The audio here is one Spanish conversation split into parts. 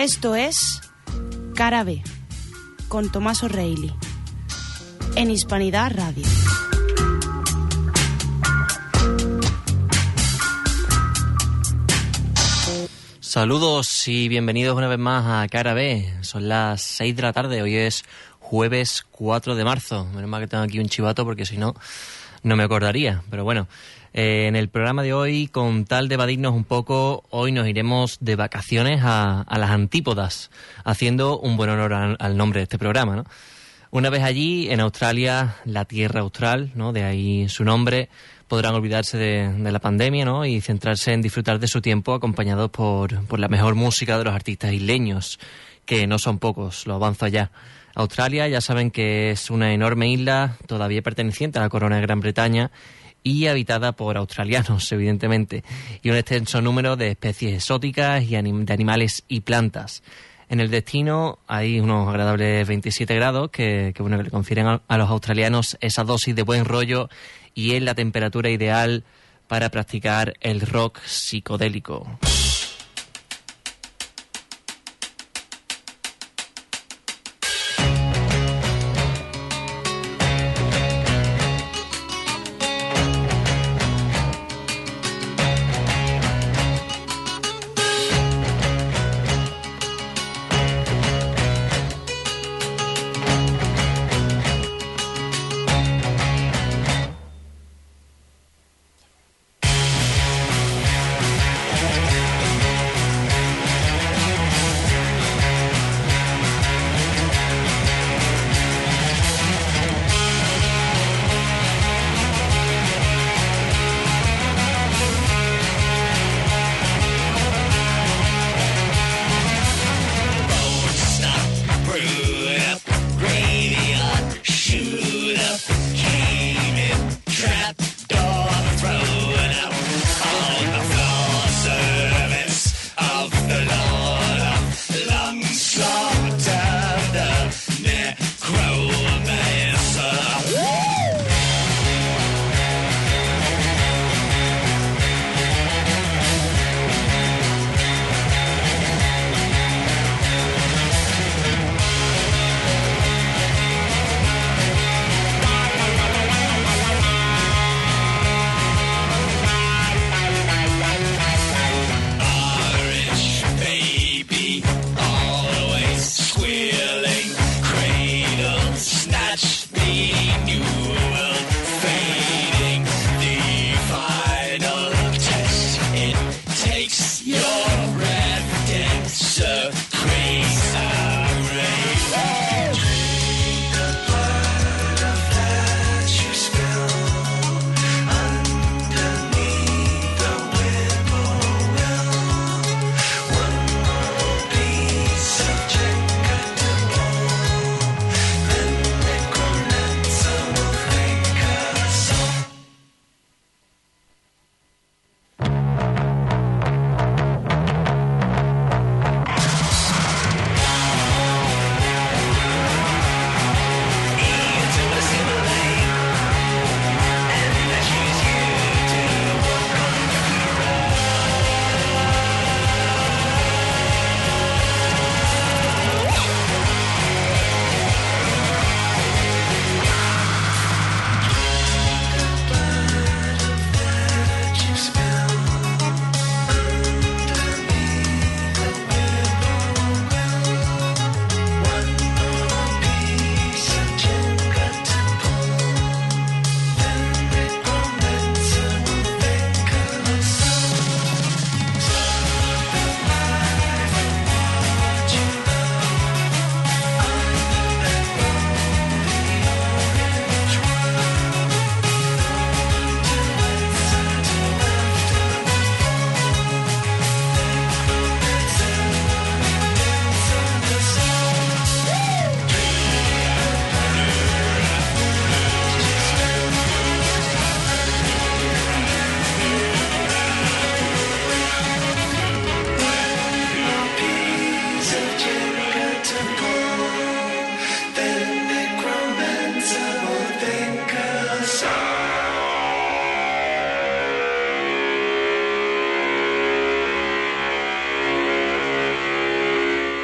Esto es Cara B, con Tomás O'Reilly, en Hispanidad Radio. Saludos y bienvenidos una vez más a Cara B. Son las 6 de la tarde, hoy es jueves 4 de marzo. Menos mal que tengo aquí un chivato porque si no, no me acordaría. Pero bueno, en el programa de hoy, con tal de evadirnos un poco, hoy nos iremos de vacaciones a las antípodas, haciendo un buen honor al nombre de este programa, ¿no? Una vez allí, en Australia, la tierra austral, ¿no? De ahí su nombre, podrán olvidarse de la pandemia, ¿no? Y centrarse en disfrutar de su tiempo acompañados por la mejor música de los artistas isleños, que no son pocos, lo avanzo ya. Australia, ya saben que es una enorme isla todavía perteneciente a la corona de Gran Bretaña y habitada por australianos, evidentemente, y un extenso número de especies exóticas y de animales y plantas. En el destino hay unos agradables 27 grados que le confieren a los australianos esa dosis de buen rollo y es la temperatura ideal para practicar el rock psicodélico.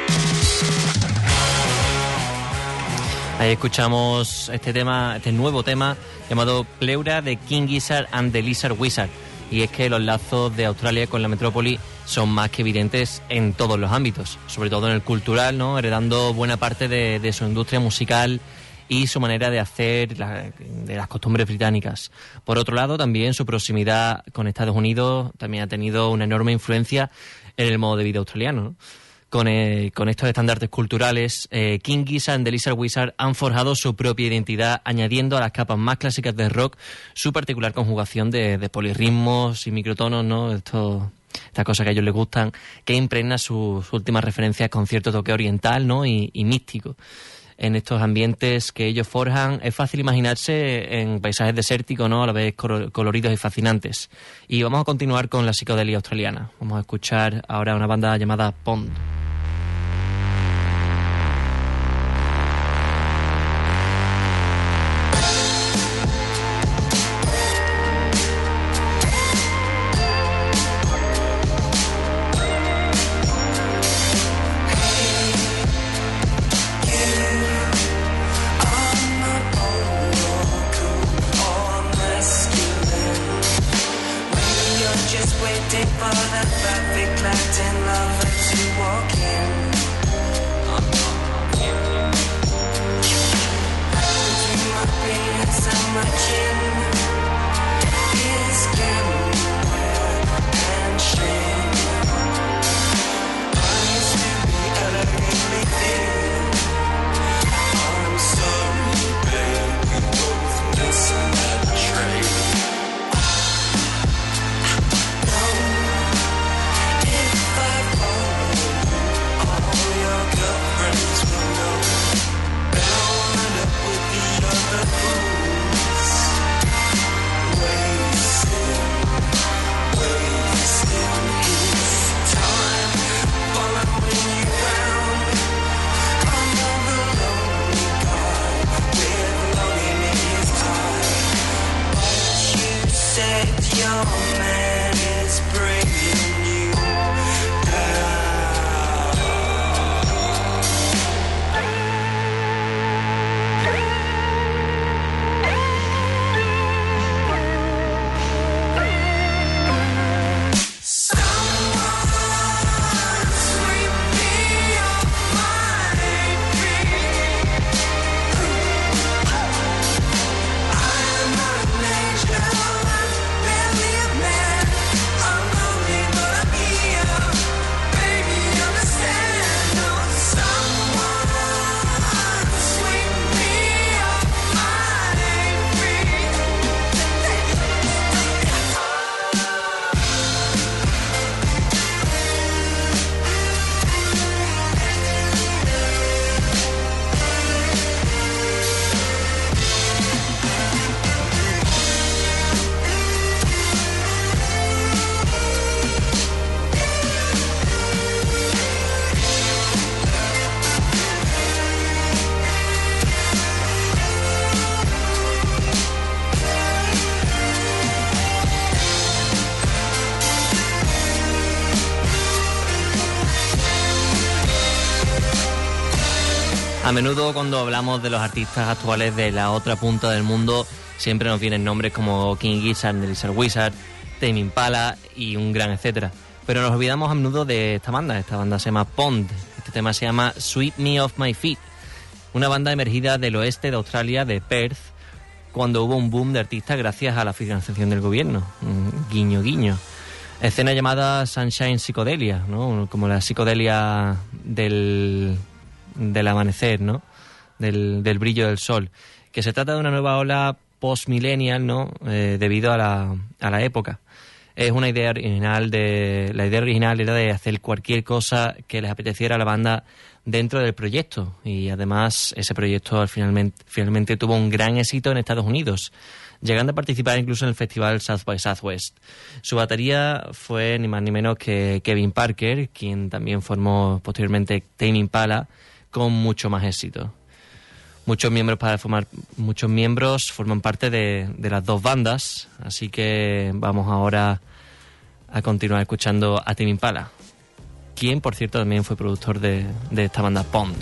Ahí escuchamos este nuevo tema llamado Pleura de King Gizzard and the Lizard Wizard. Y es que los lazos de Australia con la metrópoli son más que evidentes en todos los ámbitos, sobre todo en el cultural, ¿no? Heredando buena parte de su industria musical y su manera de hacer de las costumbres británicas. Por otro lado, también su proximidad con Estados Unidos también ha tenido una enorme influencia en el modo de vida australiano, ¿no? Con estos estandartes culturales, King Gizzard and the Lizard Wizard han forjado su propia identidad, añadiendo a las capas más clásicas del rock su particular conjugación de polirritmos y microtonos, ¿no? Estas cosas que a ellos les gustan, que impregna sus últimas referencias con cierto toque oriental, ¿no? y místico. En estos ambientes que ellos forjan es fácil imaginarse en paisajes desérticos, ¿no? A la vez coloridos y fascinantes. Y vamos a continuar con la psicodelia australiana. Vamos a escuchar ahora una banda llamada Pond. A menudo cuando hablamos de los artistas actuales de la otra punta del mundo siempre nos vienen nombres como King Gizzard, The Lizard Wizard, Tame Impala y un gran etcétera. Pero nos olvidamos a menudo de esta banda se llama Pond, este tema se llama Sweep Me Off My Feet, una banda emergida del oeste de Australia, de Perth, cuando hubo un boom de artistas gracias a la financiación del gobierno, guiño guiño. Escena llamada Sunshine Psychedelia, ¿no? Como la psicodelia del amanecer, ¿no? Del brillo del sol, que se trata de una nueva ola post-millennial, ¿no? Debido a la época. Es una idea original la idea original era de hacer cualquier cosa que les apeteciera a la banda dentro del proyecto, y además ese proyecto finalmente tuvo un gran éxito en Estados Unidos, llegando a participar incluso en el festival South by Southwest. Su batería fue ni más ni menos que Kevin Parker, quien también formó posteriormente Tame Impala, con mucho más éxito. Muchos miembros forman parte de las dos bandas, así que vamos ahora a continuar escuchando a Tame Impala. quien, por cierto, también fue productor de esta banda Pond.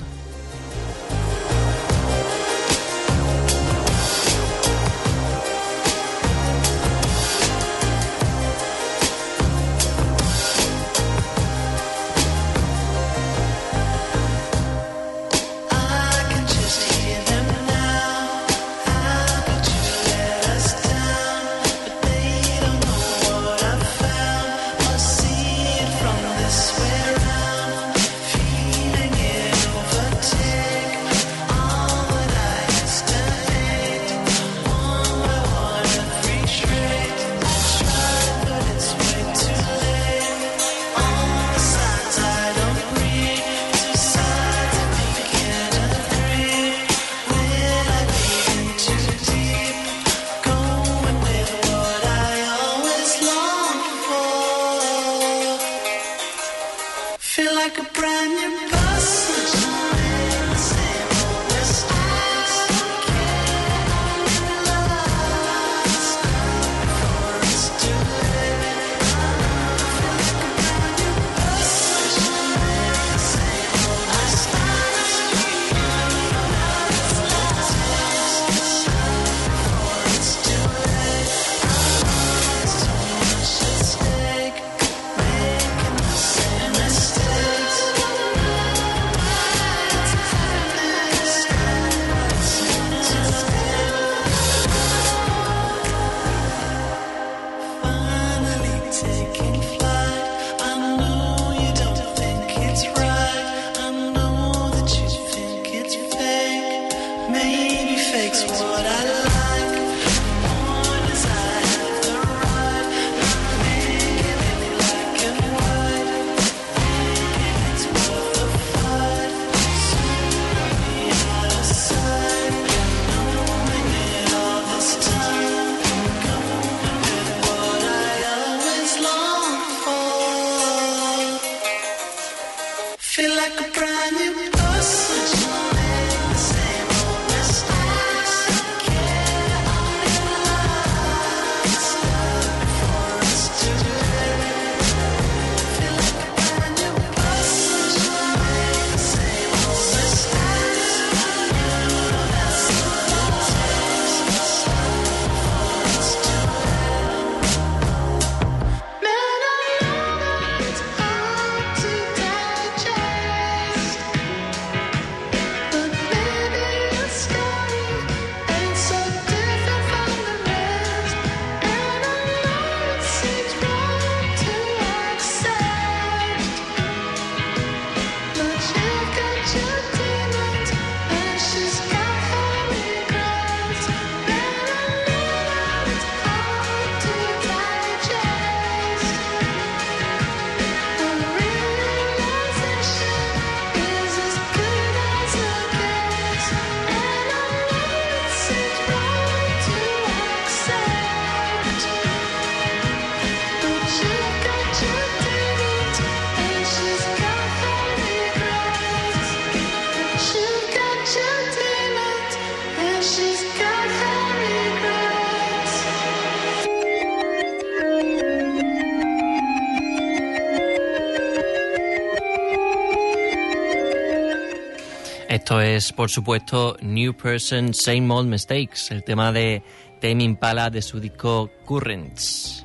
Esto es, por supuesto, New Person, Same Old Mistakes, el tema de Tame Impala de su disco Currents.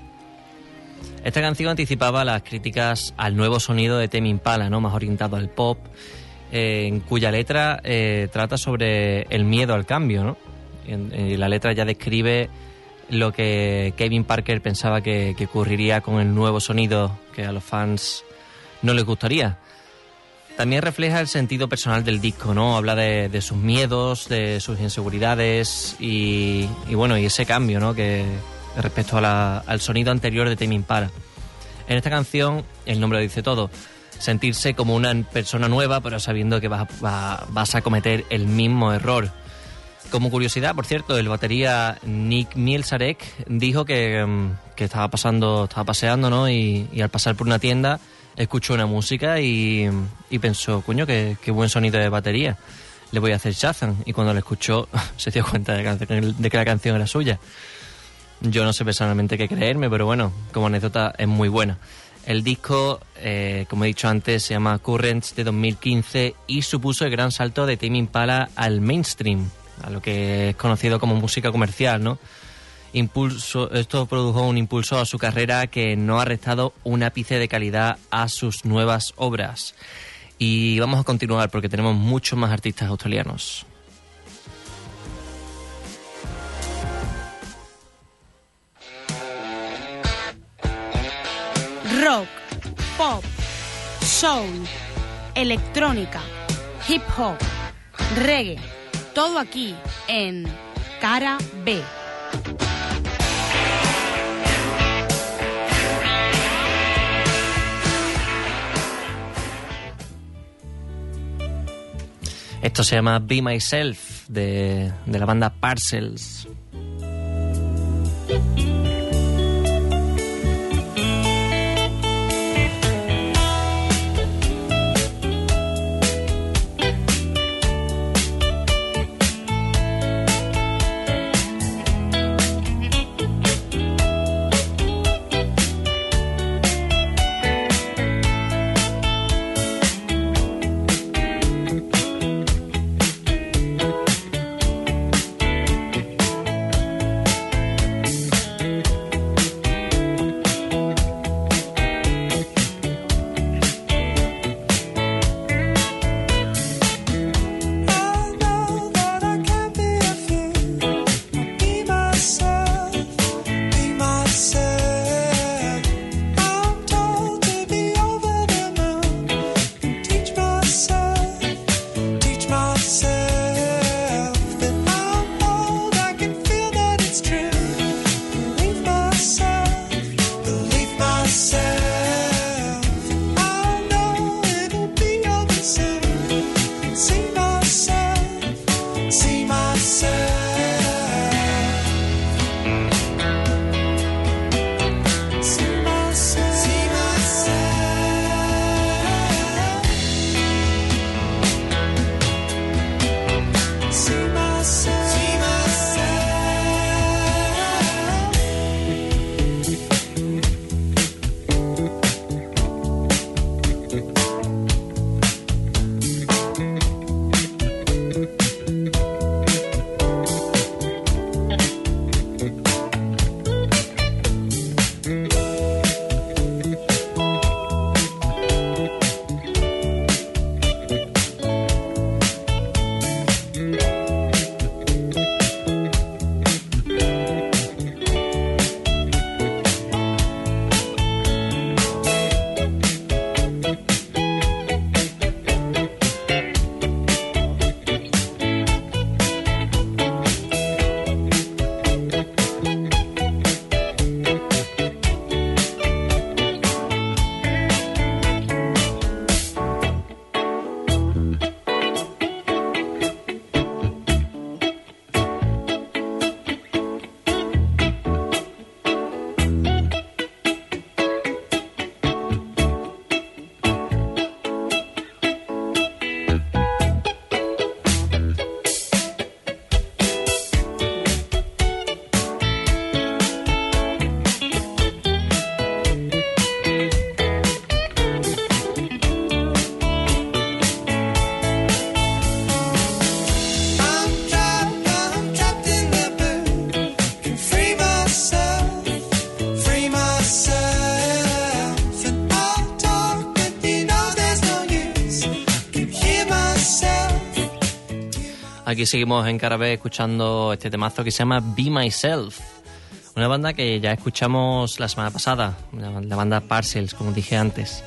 Esta canción anticipaba las críticas al nuevo sonido de Tame Impala, ¿no? Más orientado al pop, en cuya letra trata sobre el miedo al cambio, ¿no? La letra ya describe lo que Kevin Parker pensaba que ocurriría con el nuevo sonido que a los fans no les gustaría. También refleja el sentido personal del disco, ¿no? Habla de sus miedos, de sus inseguridades y bueno, y ese cambio, ¿no? Que respecto al sonido anterior de Tame Impala. En esta canción, el nombre lo dice todo. Sentirse como una persona nueva, pero sabiendo que vas a cometer el mismo error. Como curiosidad, por cierto, el batería Nick Mielzarek dijo que estaba paseando, ¿no? Y al pasar por una tienda escuchó una música y pensó, coño, qué buen sonido de batería, le voy a hacer Shazam. Y cuando la escuchó se dio cuenta de que la canción era suya. Yo no sé personalmente qué creerme, pero bueno, como anécdota es muy buena. El disco, como he dicho antes, se llama Currents, de 2015, y supuso el gran salto de Tame Impala al mainstream, a lo que es conocido como música comercial, ¿no? Esto produjo un impulso a su carrera que no ha restado un ápice de calidad a sus nuevas obras. Y vamos a continuar porque tenemos muchos más artistas australianos. Rock, pop, soul, electrónica, hip hop, reggae, todo aquí en Cara B. Esto se llama Be Myself, de la banda Parcels. Aquí seguimos en Cara B escuchando este temazo que se llama Be Myself, una banda que ya escuchamos la semana pasada, la banda Parcels, como dije antes.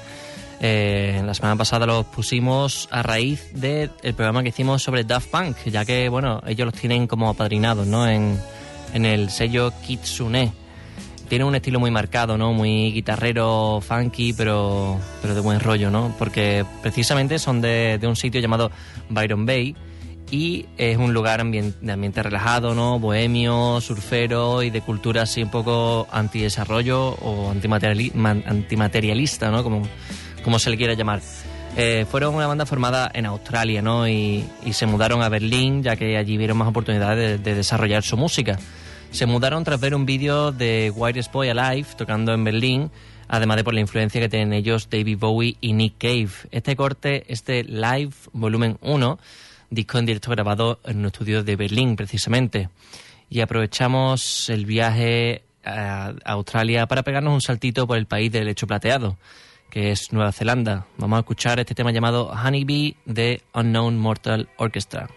La semana pasada los pusimos a raíz del programa que hicimos sobre Daft Punk, ya que, bueno, ellos los tienen como apadrinados, ¿no? En el sello Kitsune. Tienen un estilo muy marcado, ¿no? Muy guitarrero, funky, pero de buen rollo, ¿no? Porque precisamente son de un sitio llamado Byron Bay, y es un lugar de ambiente relajado, ¿no? Bohemio, surfero y de cultura así un poco antidesarrollo o antimaterialista, ¿no? Como se le quiera llamar. Fueron una banda formada en Australia, ¿no? Y se mudaron a Berlín, ya que allí vieron más oportunidades de desarrollar su música. Se mudaron tras ver un vídeo de Whitest Boy Alive tocando en Berlín, además de por la influencia que tienen ellos David Bowie y Nick Cave. Este corte es de Live Volumen 1, disco en directo grabado en un estudio de Berlín, precisamente. Y aprovechamos el viaje a Australia para pegarnos un saltito por el país del lecho plateado, que es Nueva Zelanda. Vamos a escuchar este tema llamado Honeybee de Unknown Mortal Orchestra.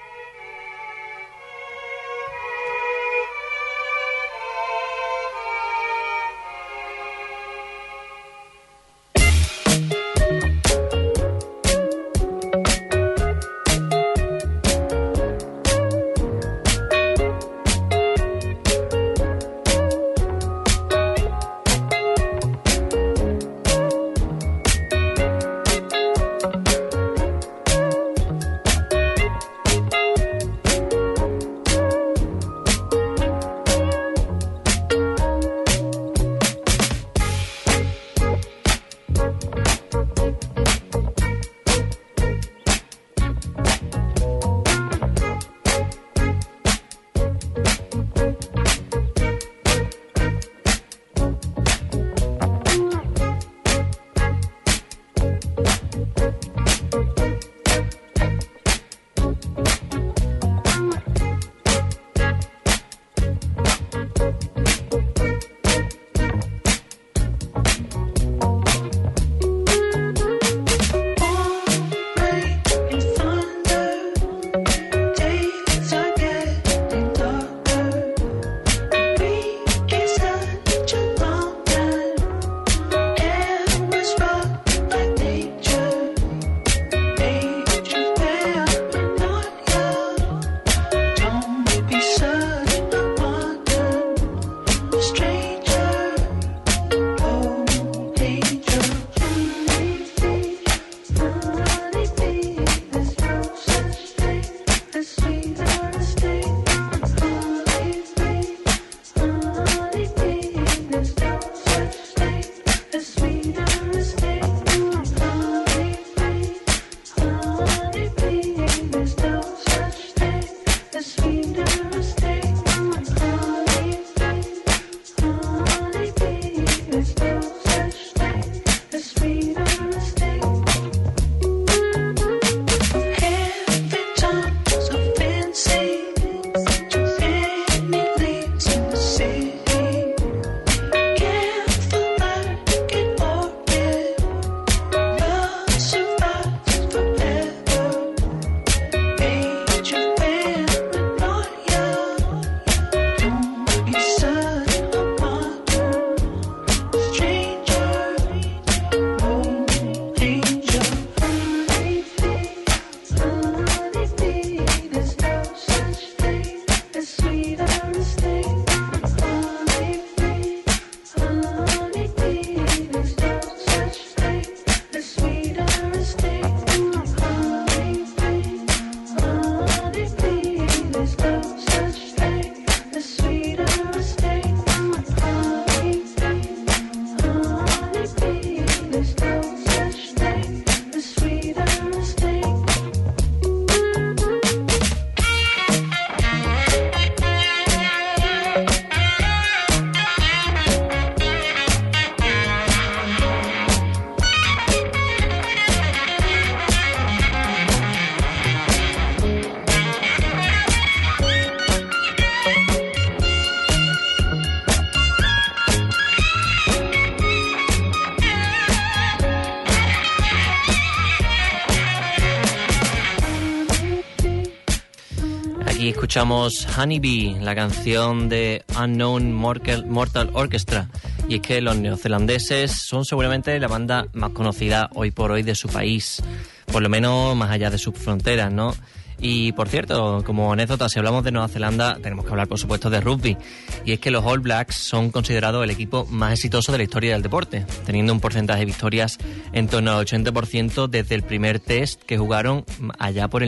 Aquí escuchamos Honeybee, la canción de Unknown Mortal Orchestra. Y es que los neozelandeses son seguramente la banda más conocida hoy por hoy de su país, por lo menos más allá de sus fronteras, ¿no? Y por cierto, como anécdota, si hablamos de Nueva Zelanda, tenemos que hablar por supuesto de rugby. Y es que los All Blacks son considerados el equipo más exitoso de la historia del deporte, teniendo un porcentaje de victorias en torno al 80% desde el primer test que jugaron allá por el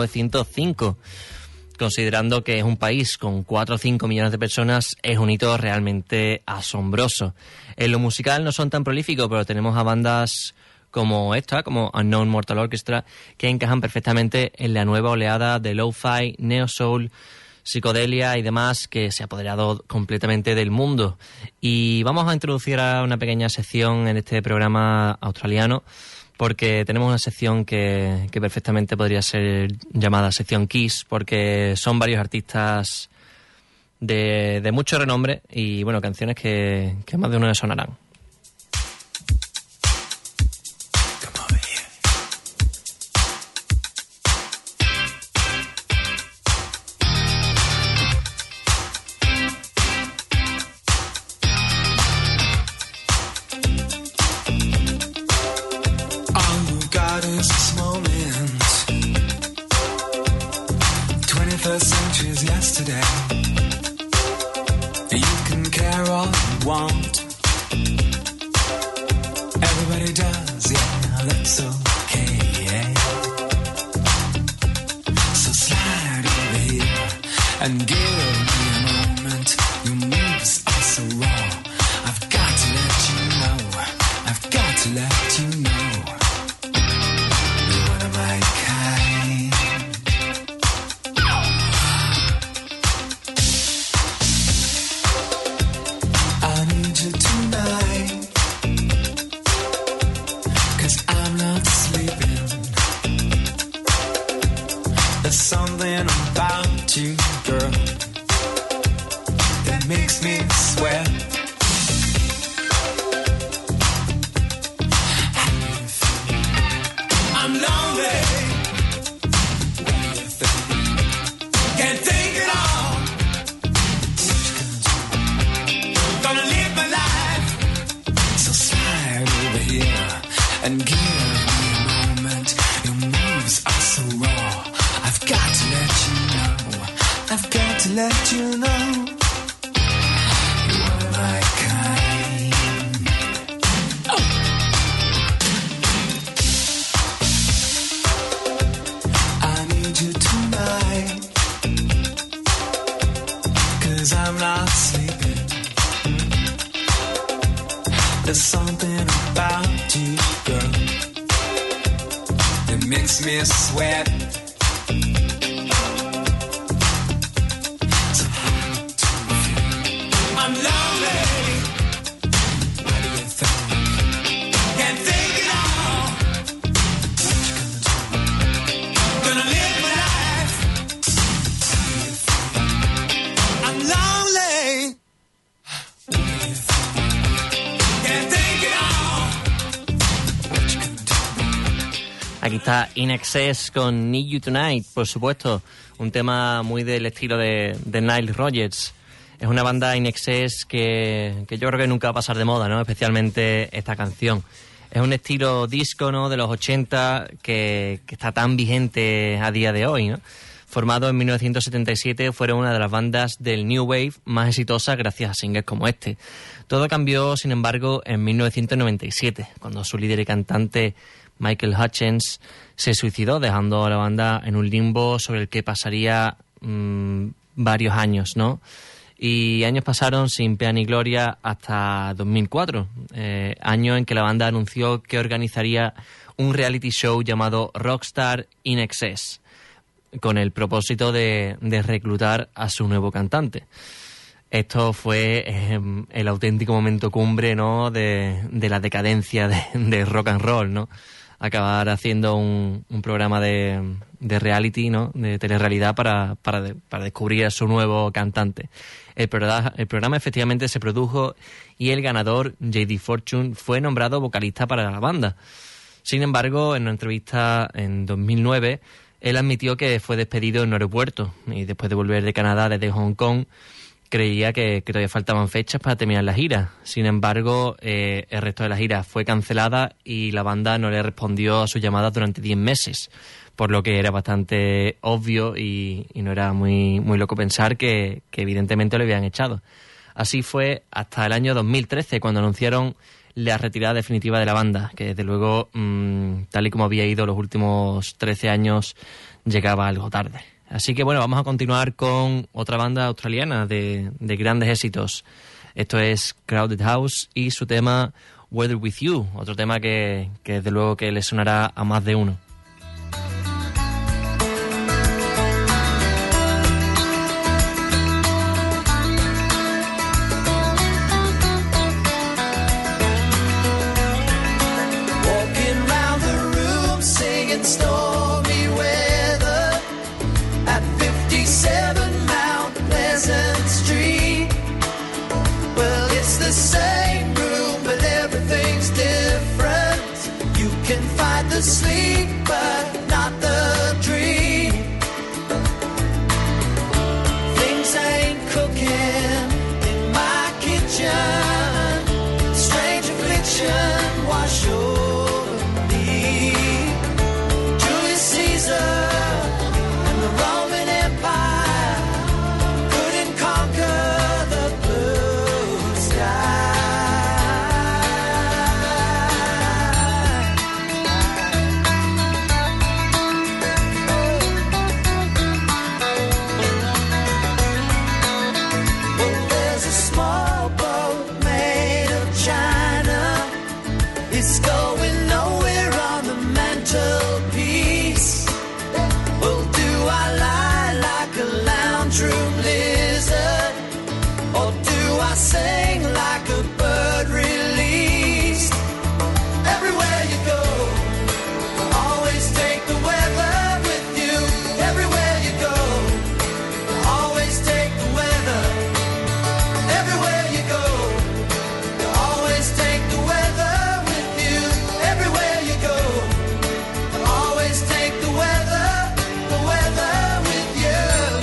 1905. Considerando que es un país con 4 o 5 millones de personas, es un hito realmente asombroso. En lo musical no son tan prolíficos, pero tenemos a bandas como esta, como Unknown Mortal Orchestra, que encajan perfectamente en la nueva oleada de lo-fi, neo-soul, psicodelia y demás que se ha apoderado completamente del mundo. Y vamos a introducir a una pequeña sección en este programa australiano, porque tenemos una sección que perfectamente podría ser llamada sección Kiss, porque son varios artistas de mucho renombre y, bueno, canciones que más de uno les sonarán. Aquí está In Excess con Need You Tonight, por supuesto, un tema muy del estilo de Nile Rodgers. Es una banda In Excess que yo creo que nunca va a pasar de moda, ¿no? Especialmente esta canción. Es un estilo disco, ¿no?, de los 80 que está tan vigente a día de hoy, ¿no? Formado en 1977, fueron una de las bandas del New Wave más exitosas gracias a singles como este. Todo cambió, sin embargo, en 1997, cuando su líder y cantante Michael Hutchence se suicidó, dejando a la banda en un limbo sobre el que pasaría varios años, ¿no? Y años pasaron sin pena ni gloria hasta 2004, año en que la banda anunció que organizaría un reality show llamado Rockstar In Excess, con el propósito de reclutar a su nuevo cantante. Esto fue el auténtico momento cumbre, ¿no?, de la decadencia de rock and roll, ¿no? Acabar haciendo un programa de reality, ¿no?, de telerrealidad para descubrir a su nuevo cantante. El programa efectivamente se produjo y el ganador, J.D. Fortune, fue nombrado vocalista para la banda. Sin embargo, en una entrevista en 2009, él admitió que fue despedido en un aeropuerto y después de volver de Canadá desde Hong Kong, creía que todavía faltaban fechas para terminar la gira. Sin embargo, el resto de la gira fue cancelada y la banda no le respondió a sus llamadas durante 10 meses, por lo que era bastante obvio y no era muy loco pensar que evidentemente lo habían echado. Así fue hasta el año 2013, cuando anunciaron la retirada definitiva de la banda, que desde luego, tal y como había ido los últimos 13 años, llegaba algo tarde. Así que bueno, vamos a continuar con otra banda australiana de grandes éxitos. Esto es Crowded House y su tema Weather With You, otro tema que desde luego que le sonará a más de uno. stormy weather at 57 Mount Pleasant Street. Well, it's the same room, but everything's different. You can fight the sleep, but not the dream. Things ain't cooking in my kitchen. Strange affliction wash over me. Julius Caesar and the Roman Empire couldn't conquer the blue sky. Well, there's a small boat made of china. It's going nowhere on the mantelpiece. Well, do I lie like a lounge room lizard, or do I sing like a bird released? Everywhere you go, always take the weather with you. Everywhere you go, always take the weather. Everywhere you go, you always take the weather with you. Everywhere you go, you always take the weather with you.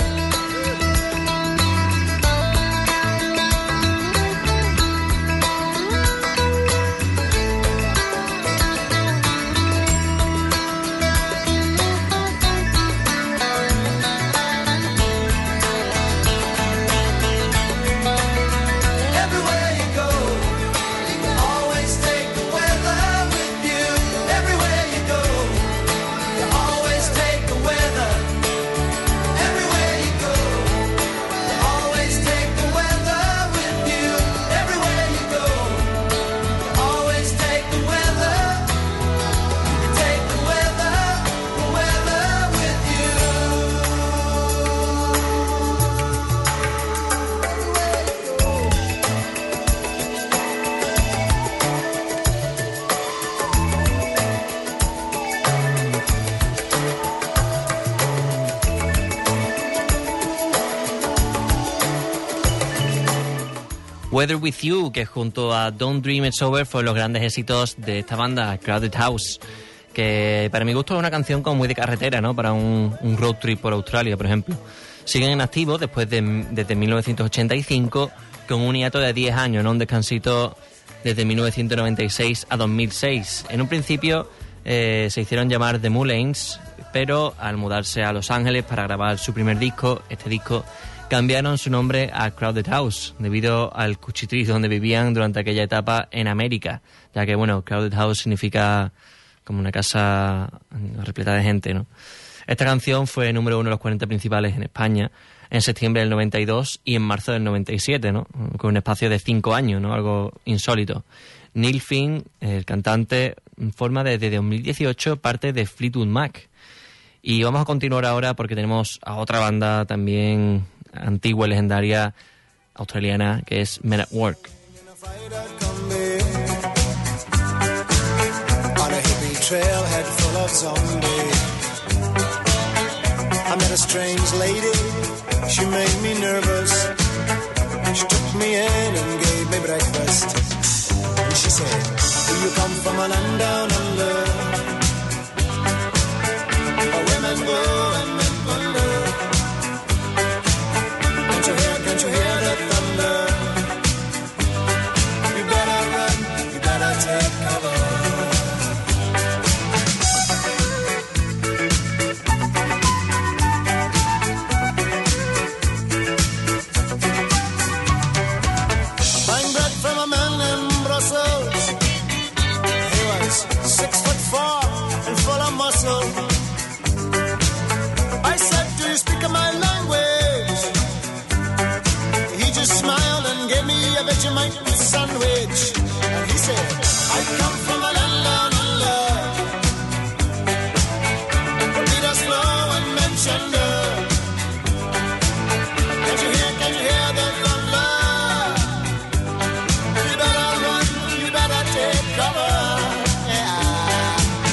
Everywhere you go, you always take the weather with you. Everywhere you go, you always take the weather. Everywhere you go, you always take the weather with you. Everywhere you go, you always take the weather. You take the weather with you. Weather With You, que junto a Don't Dream It's Over fueron los grandes éxitos de esta banda, Crowded House, que para mi gusto es una canción como muy de carretera, ¿no? Para un road trip por Australia, por ejemplo. Siguen en activo desde 1985 con un hiato de 10 años, ¿no? Un descansito desde 1996 a 2006. En un principio se hicieron llamar The Mullains, pero al mudarse a Los Ángeles para grabar su primer disco, este disco, cambiaron su nombre a Crowded House debido al cuchitril donde vivían durante aquella etapa en América, ya que, bueno, Crowded House significa como una casa repleta de gente, ¿no? Esta canción fue número 1 de los 40 principales en España en septiembre del 92 y en marzo del 97, ¿no? Con un espacio de 5 años, ¿no? Algo insólito. Neil Finn, el cantante, forma desde 2018 parte de Fleetwood Mac. Y vamos a continuar ahora porque tenemos a otra banda también antigua y legendaria australiana, que es Men at Work. On a hippie trailhead full of zombies, I met a strange lady, she made me nervous. She took me in and gave me breakfast. And she said, do you come from a land down under, where women go and men wonder? Can't you hear the thunder? You better run, you better take cover. Buying bread from a man in Brussels. He was 6'4" and full of muscle. I said, do you speak my language? He just smiled and gave me a Vegemite sandwich. And he said, I come from a land down under, where leaders flow and men gender. Can't you hear the thunder? You better run, you better take cover. Yeah.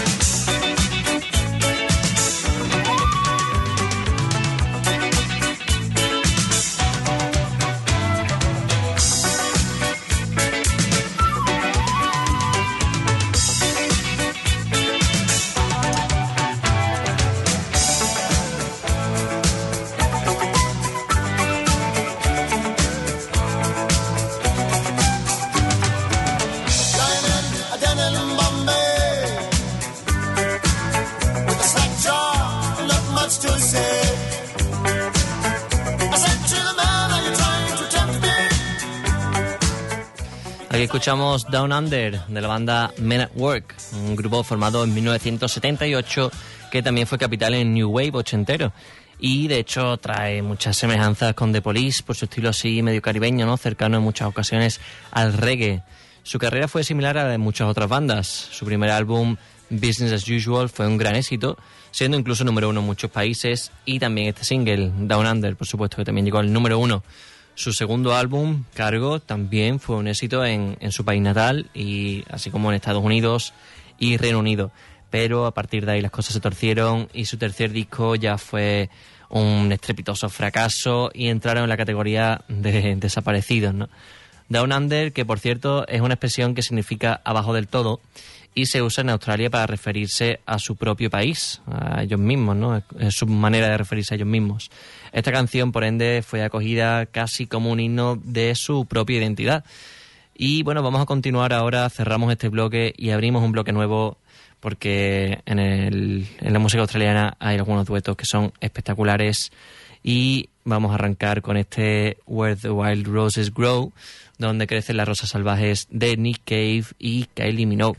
Hoy escuchamos Down Under de la banda Men at Work, un grupo formado en 1978 que también fue capital en New Wave ochentero y de hecho trae muchas semejanzas con The Police por su estilo así medio caribeño, ¿no? Cercano en muchas ocasiones al reggae. Su carrera fue similar a la de muchas otras bandas. Su primer álbum, Business as Usual, fue un gran éxito, siendo incluso número 1 en muchos países, y también este single, Down Under, por supuesto, que también llegó al número 1. Su segundo álbum, Cargo, también fue un éxito en su país natal, y así como en Estados Unidos y Reino Unido. Pero a partir de ahí las cosas se torcieron y su tercer disco ya fue un estrepitoso fracaso y entraron en la categoría de desaparecidos, ¿no? Down Under, que por cierto es una expresión que significa abajo del todo y se usa en Australia para referirse a su propio país, a ellos mismos, ¿no? Es su manera de referirse a ellos mismos. Esta canción, por ende, fue acogida casi como un himno de su propia identidad. Y bueno, vamos a continuar ahora, cerramos este bloque y abrimos un bloque nuevo porque en la música australiana hay algunos duetos que son espectaculares y vamos a arrancar con este Where the Wild Roses Grow, donde crecen las rosas salvajes de Nick Cave y Kylie Minogue.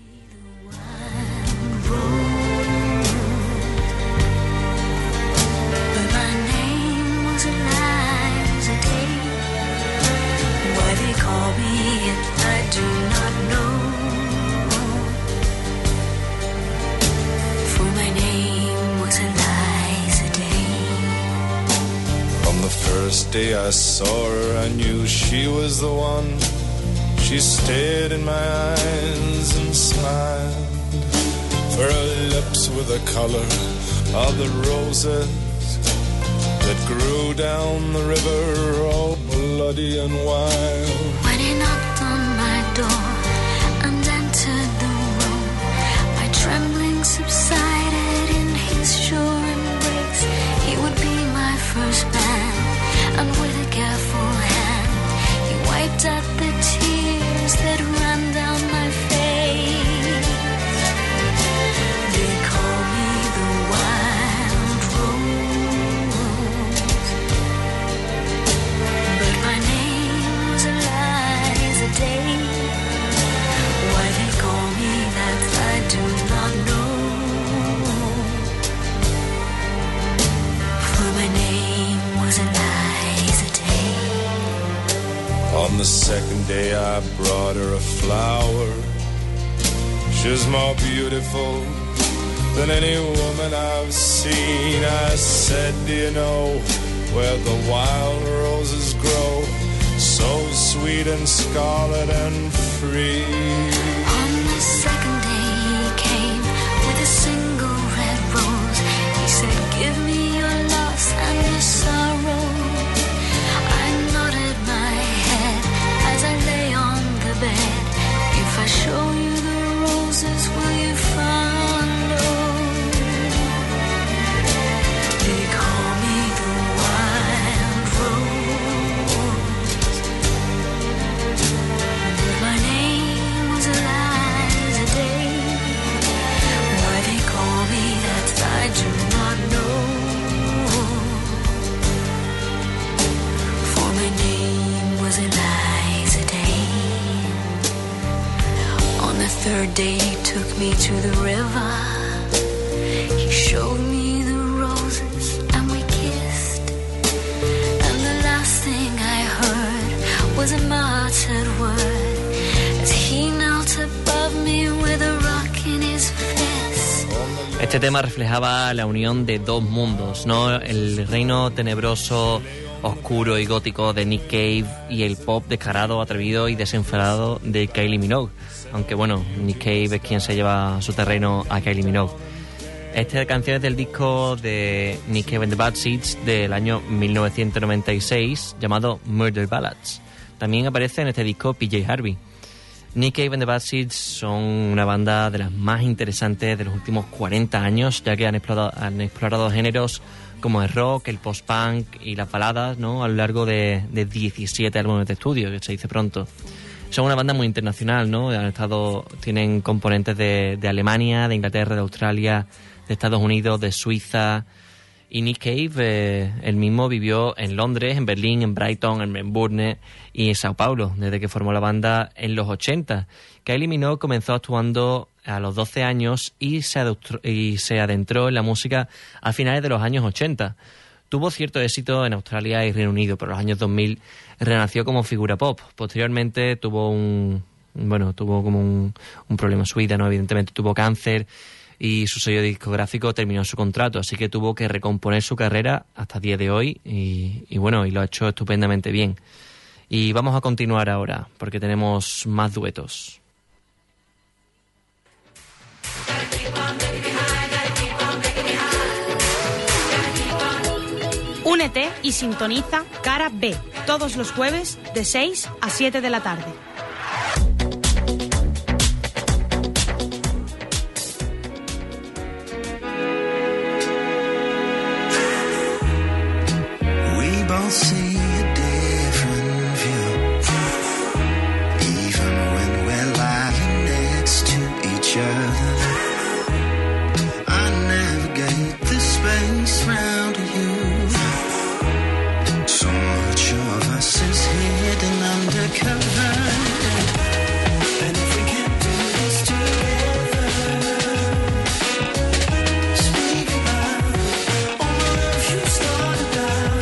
First day I saw her, I knew she was the one. She stared in my eyes and smiled. For her lips were the color of the roses that grew down the river, all bloody and wild. When he knocked on my door and entered the room, my trembling subsided in his sure embrace. He would be my first man, and with a careful hand he wiped out the tears that ran down my face. They call me the wild rose, but my name was Eliza Day. Why they call me that I do not know, for my name was Eliza Day. On the second day I brought her a flower. She was more beautiful than any woman I've seen. I said, do you know where the wild roses grow, so sweet and scarlet and free? On the second day he came with a single red rose. He said, give me your loss and your sorrow. I nodded my head as I lay on the bed. If I show you the roses, will you follow? They call me the wild rose, but my name was Eliza Day. Why they call me that I do not know, for my name was Eliza Day. On the third day he took me to the river. He showed me the roses and we kissed. And the last thing I heard was a muttered word as he knelt above me with a rock in his fist. Este tema reflejaba la unión de dos mundos, ¿no? El reino tenebroso, oscuro y gótico de Nick Cave y el pop descarado, atrevido y desenfadado de Kylie Minogue. Aunque bueno, Nick Cave es quien se lleva su terreno a Kylie Minogue. Esta canción es del disco de Nick Cave and the Bad Seeds del año 1996 llamado Murder Ballads. También aparece en este disco PJ Harvey. Nick Cave and the Bad Seeds son una banda de las más interesantes de los últimos 40 años, ya que han explorado géneros como el rock, el post-punk y las baladas, ¿no? A lo largo de 17 álbumes de estudio, que se dice pronto. Son una banda muy internacional, ¿no? Tienen componentes de Alemania, de Inglaterra, de Australia, de Estados Unidos, de Suiza Y Nick Cave, él mismo vivió en Londres, en Berlín, en Brighton, en Melbourne y en Sao Paulo, desde que formó la banda en los 80. Kylie Minogue comenzó actuando a los 12 años y se adentró en la música a finales de los años 80. Tuvo cierto éxito en Australia y Reino Unido, pero en los años 2000 renació como figura pop. Posteriormente tuvo como un problema en su vida, ¿no? Evidentemente tuvo cáncer y su sello discográfico terminó su contrato, así que tuvo que recomponer su carrera hasta el día de hoy y lo ha hecho estupendamente bien. Y vamos a continuar ahora, porque tenemos más duetos. Únete y sintoniza Cara B todos los jueves de 6 a 7 de la tarde. I'll see a different view, even when we're lying next to each other. I navigate the space round you. So much of us is hidden under cover. And if we can't do this together, speak about all the love you started out.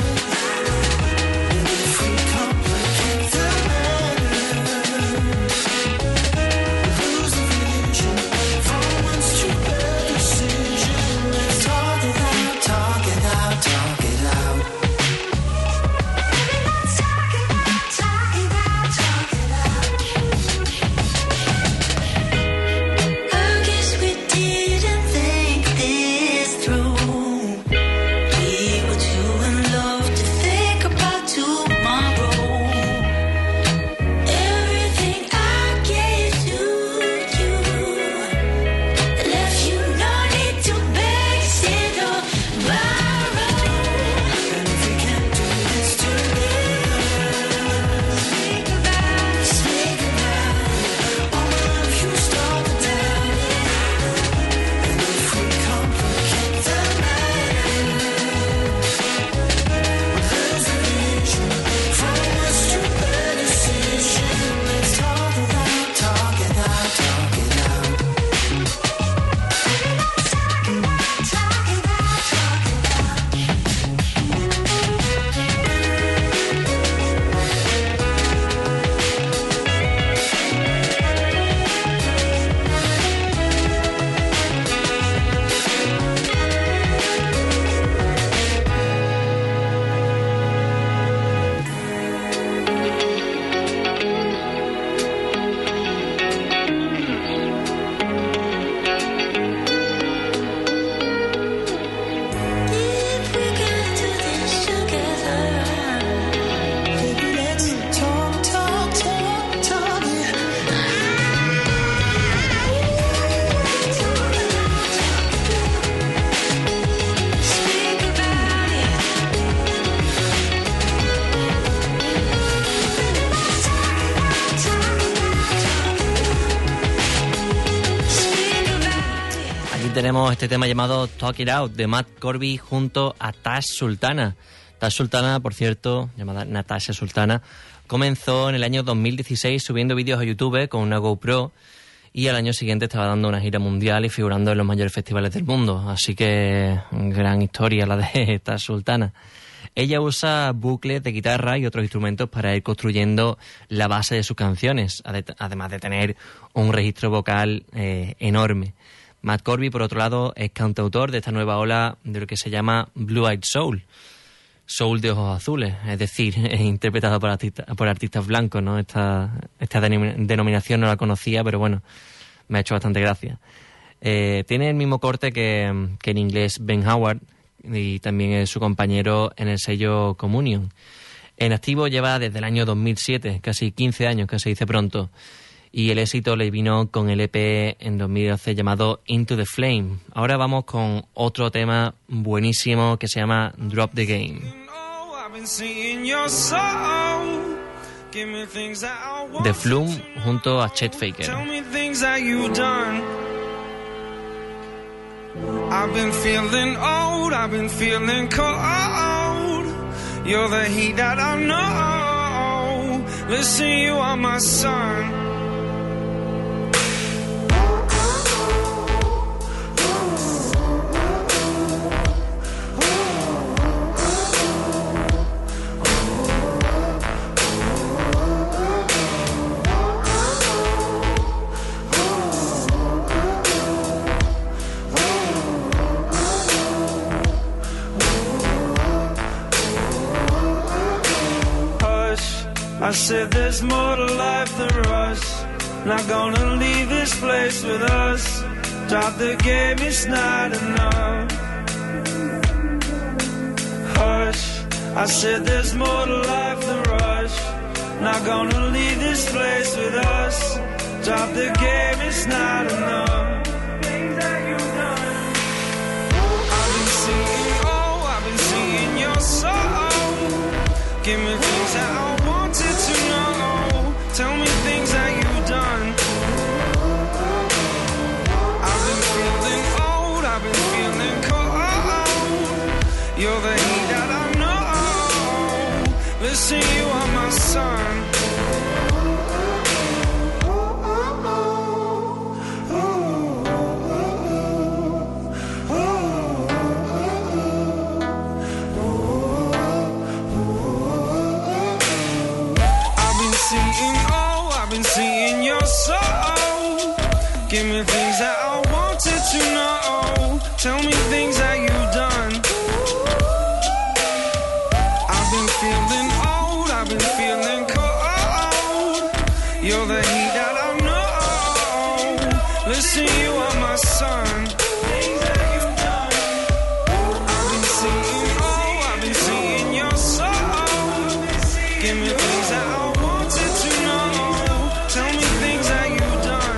Tenemos este tema llamado Talk It Out de Matt Corby junto a Tash Sultana. Tash Sultana, por cierto, llamada Natasha Sultana, comenzó en el año 2016 subiendo vídeos a YouTube con una GoPro y al año siguiente estaba dando una gira mundial y figurando en los mayores festivales del mundo. Así que gran historia la de Tash Sultana. Ella usa bucles de guitarra y otros instrumentos para ir construyendo la base de sus canciones, además de tener un registro vocal enorme. Matt Corby, por otro lado, es cantautor de esta nueva ola de lo que se llama Blue Eyed Soul, soul de ojos azules, es decir, es interpretado por artistas blancos, ¿no? Esta denominación no la conocía, pero bueno, me ha hecho bastante gracia. Tiene el mismo corte que en inglés Ben Howard y también es su compañero en el sello Communion. En activo lleva desde el año 2007, casi 15 años, que se dice pronto. Y el éxito le vino con el EP en 2012 llamado Into the Flame. Ahora vamos con otro tema buenísimo que se llama Drop the Game. The Flume junto a Chet Faker. I've been feeling old, I've been feeling cold. You're the heat that I know. Listen, you are my sun. I said there's more to life than rush. Not gonna leave this place with us. Drop the game, it's not enough. Hush, I said there's more to life than rush. Not gonna leave this place with us. Drop the game, it's not enough. I've been seeing, oh, I've been seeing your soul. Give me things that I wanted to know. Tell me things that you've done. I've been feeling old, I've been feeling cold. You're the heat that I know. Listen, you are my sun. Seeing your soul. Give me things that I wanted to know. Tell me things that you've done. I've been feeling old, I've been feeling cold. You're the heat that I know. Listen, you are my sun. Things that you've done. I've been seeing, oh, I've been seeing your soul. Give me things that I wanted to know. Tell me things that you've done.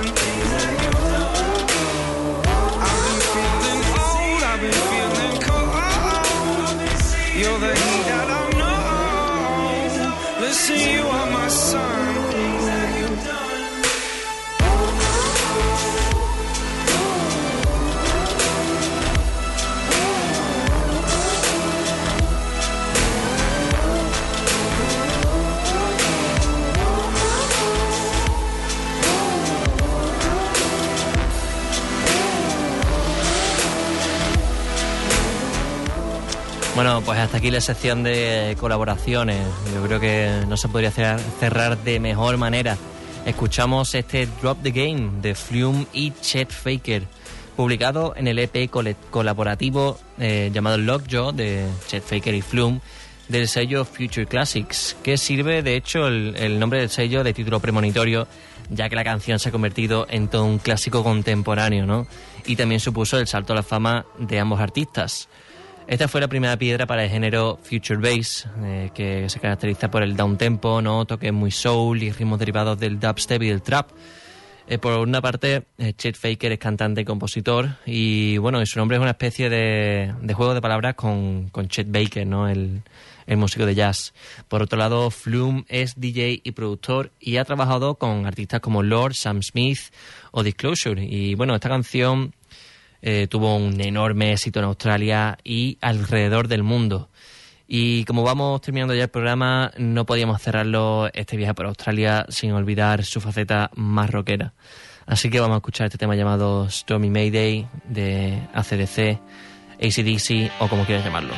I've been feeling old, I've been feeling cold. You're the heat that I know. Listen, you are my sun. Things that you've done. Bueno, pues hasta aquí la sección de colaboraciones. Yo creo que no se podría cerrar de mejor manera. Escuchamos este Drop the Game de Flume y Chet Faker, publicado en el EP colaborativo llamado Lockjaw de Chet Faker y Flume, del sello Future Classics, que sirve de hecho el nombre del sello de título premonitorio, ya que la canción se ha convertido en todo un clásico contemporáneo, ¿no? Y también supuso el salto a la fama de ambos artistas. Esta fue la primera piedra para el género Future Bass, que se caracteriza por el downtempo, ¿no? Toques muy soul y ritmos derivados del dubstep y del trap. Por una parte, Chet Faker es cantante y compositor, y bueno, su nombre es una especie de juego de palabras con Chet Baker, ¿no? El músico de jazz. Por otro lado, Flume es DJ y productor y ha trabajado con artistas como Lord, Sam Smith o Disclosure. Y bueno, esta canción tuvo un enorme éxito en Australia y alrededor del mundo. Y como vamos terminando ya el programa, no podíamos cerrarlo este viaje por Australia sin olvidar su faceta más rockera. Así que vamos a escuchar este tema llamado Stormy Mayday de AC/DC, AC/DC o como quieras llamarlo.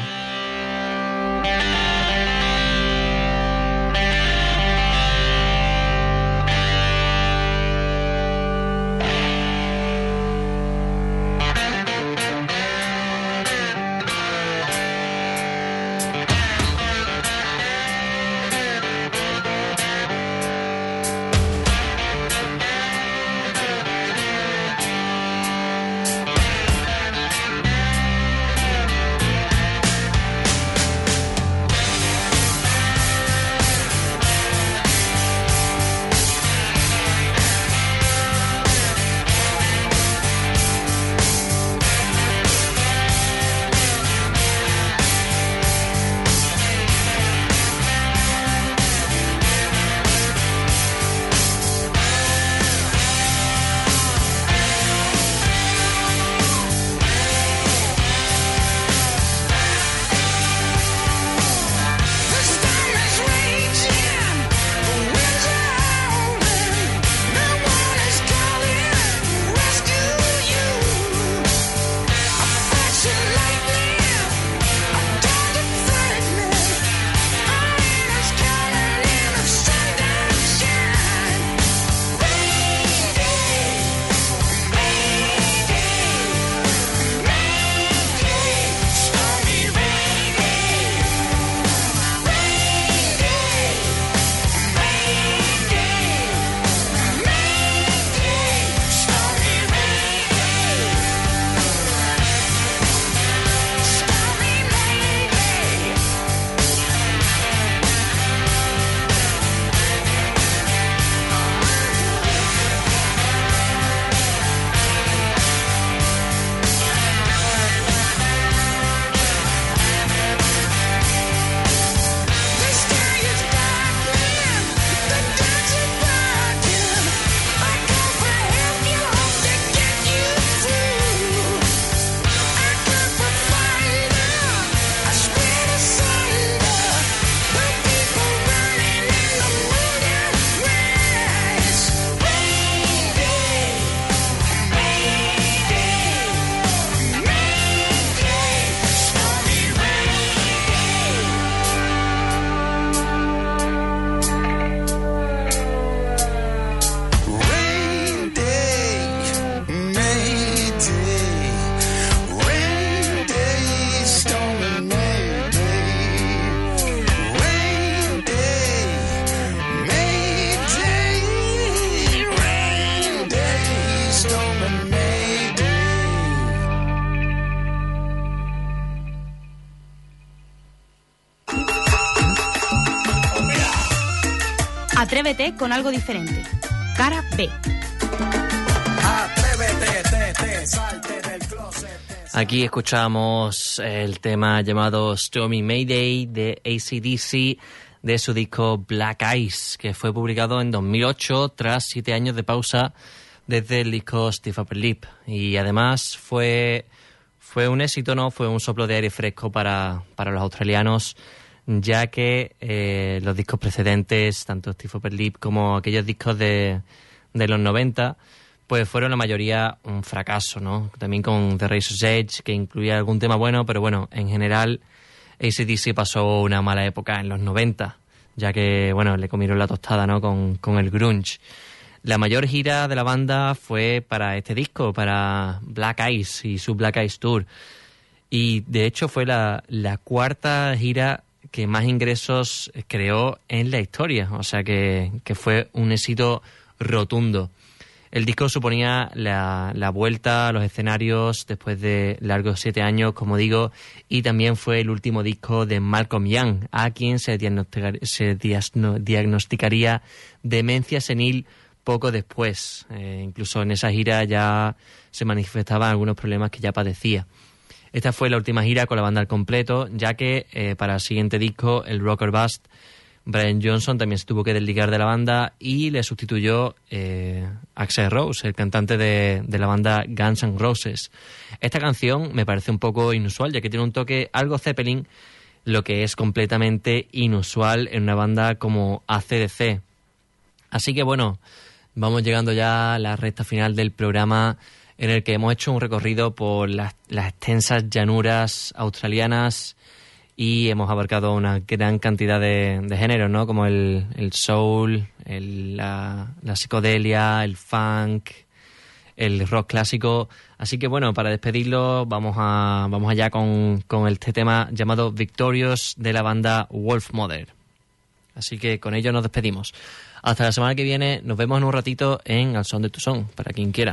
Atrévete con algo diferente. Cara B. Atrévete, salte del closet. Aquí escuchamos el tema llamado Stormy Mayday de AC/DC de su disco Black Ice, que fue publicado en 2008 tras 7 años de pausa desde el disco Stiff Upper Lip. Y además fue un éxito, ¿no? Fue un soplo de aire fresco para los australianos, ya que los discos precedentes, tanto Stiff Upper Lip como aquellos discos de los 90, pues fueron la mayoría un fracaso, ¿no? También con The Razor's Edge, que incluía algún tema bueno, pero bueno, en general AC/DC pasó una mala época en los 90, ya que, bueno, le comieron la tostada, ¿no? Con el grunge. La mayor gira de la banda fue para este disco, para Black Ice y su Black Ice Tour. Y de hecho fue la cuarta gira que más ingresos creó en la historia. O sea que fue un éxito rotundo. El disco suponía la vuelta a los escenarios después de largos 7 años, como digo, y también fue el último disco de Malcolm Young, a quien se diagnosticaría demencia senil poco después. Incluso en esa gira ya se manifestaban algunos problemas que ya padecía. Esta fue la última gira con la banda al completo, ya que para el siguiente disco, el Rock or Bust, Brian Johnson también se tuvo que desligar de la banda y le sustituyó Axl Rose, el cantante de la banda Guns N' Roses. Esta canción me parece un poco inusual, ya que tiene un toque algo Zeppelin, lo que es completamente inusual en una banda como AC/DC. Así que bueno, vamos llegando ya a la recta final del programa, en el que hemos hecho un recorrido por las extensas llanuras australianas y hemos abarcado una gran cantidad de géneros, ¿no? Como el soul, la psicodelia, el funk, el rock clásico. Así que bueno, para despedirlo vamos allá con este tema llamado Victorious de la banda Wolfmother. Así que con ello nos despedimos. Hasta la semana que viene, nos vemos en un ratito en Al Son de Tu Son, para quien quiera.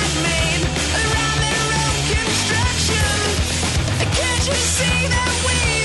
See that we